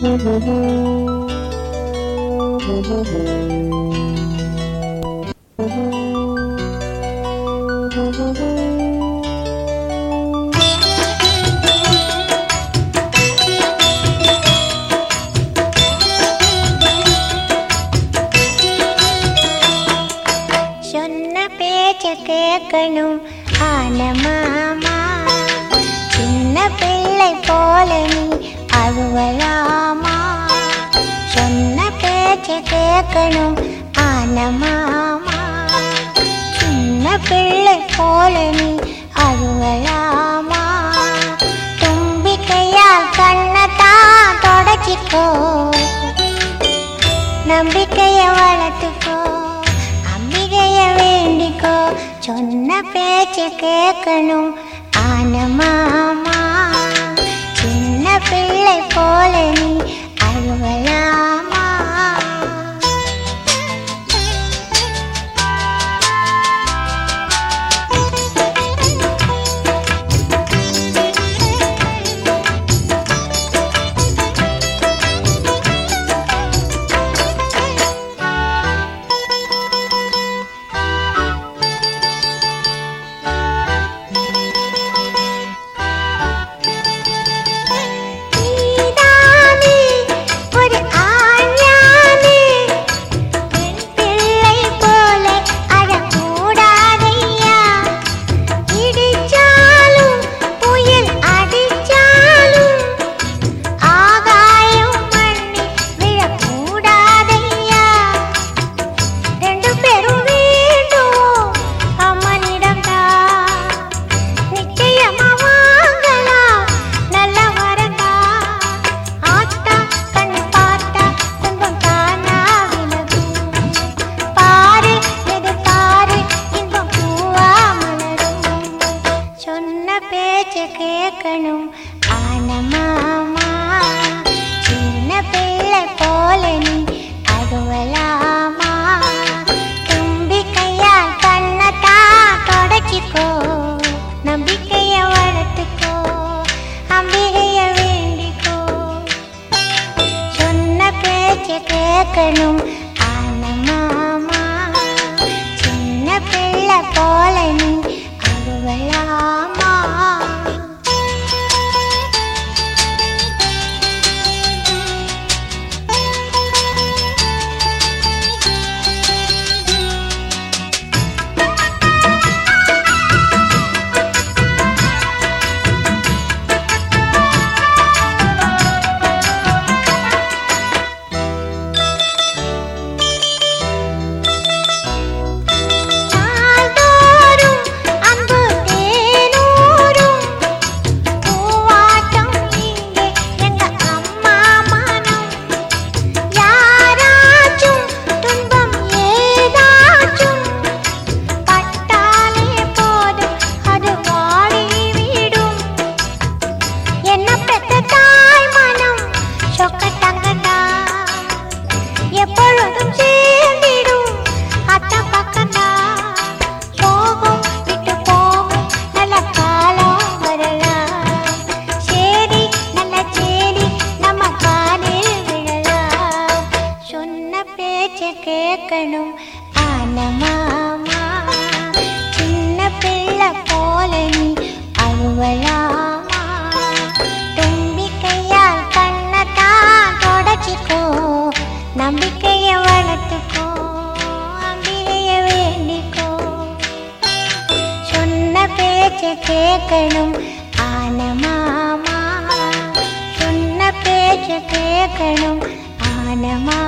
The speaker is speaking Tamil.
கேட்கணும் ஆன மாமா, சின்ன பிள்ளை போல நீ அழுவலாமா? சொன்ன பேச்ச கேட்கணும் ஆன மாமா, சின்ன பிள்ளை போல நீ அழுவலாமா? தும்பிக்கையால் கண்ணத்தான் தொடச்சிக்கோ, நம்பிக்கைய வளர்த்துக்கோ, அம்பிகைய வேண்டிக்கோ. சொன்ன பேச்ச கேட்கணும் ஆன மாமா, சின்ன பிள்ளை போல நீ அழுவலாமா? கேட்கணும் ஆன மாமா, சின்ன பிள்ளை போல நீ அழுவலாமா? தும்பிக்கையால் கண்ணத்தான் தொடச்சிக்கோ, நம்பிக்கைய வளர்த்துக்கோ, அம்பிகைய வேண்டிக்கோ. சொன்ன பேச்ச கேட்கணும் ஆன மாமா, சின்ன பிள்ளை போல நீ அழுவலாமா? கேட்கணும் ஆன மாமா, சின்ன பிள்ளை போல நீ அழுவலாமா? தும்பிக்கையால் கண்ணத்தான் தொடச்சிக்கோ, நம்பிக்கைய வளர்த்துக்கோ, அம்பிகைய வேண்டிக்கோ. சொன்ன பேச்ச கேட்கணும் ஆன மாமா, சொன்ன பேச்ச கேட்கணும் ஆன மாமா.